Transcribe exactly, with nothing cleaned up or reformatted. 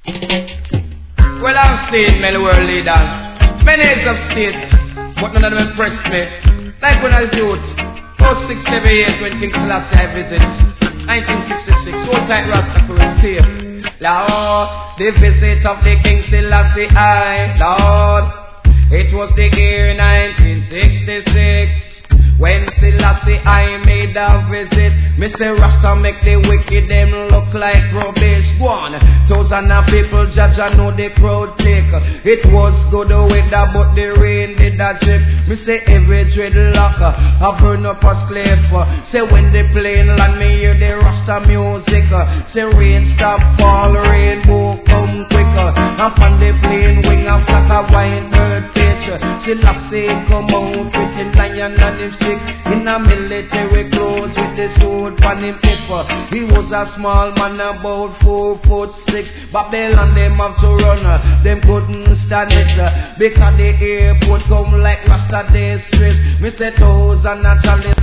Well, I've seen many world leaders, many heads of state, but none of them impressed me. Like when I was youth, about six, seven years when King Selassie I visit, nineteen sixty-six, so tight Rasta for his safe. Lord, the visit of the King Selassie I, Lord, it was the year nineteen sixty-six. When Selassie I made a visit, Mister Rasta make the wicked them look like rubbish. One thousand of people judge and know the crowd take. It was good weather but the rain did a drip. Me say every dreadlock I burn up a slave. Say when the plane land me hear the Rasta music. Say rain stop fall, rainbow come quicker. And on the plane wing a flock of white bird pitch. Selassie come out with him lion and him stick. In a military clothes with the sword on him hip. He was a small man about four foot six. Babylon them have to run, them couldn't stand it. Because the airport come like Rasta Day stress. Me say thousand and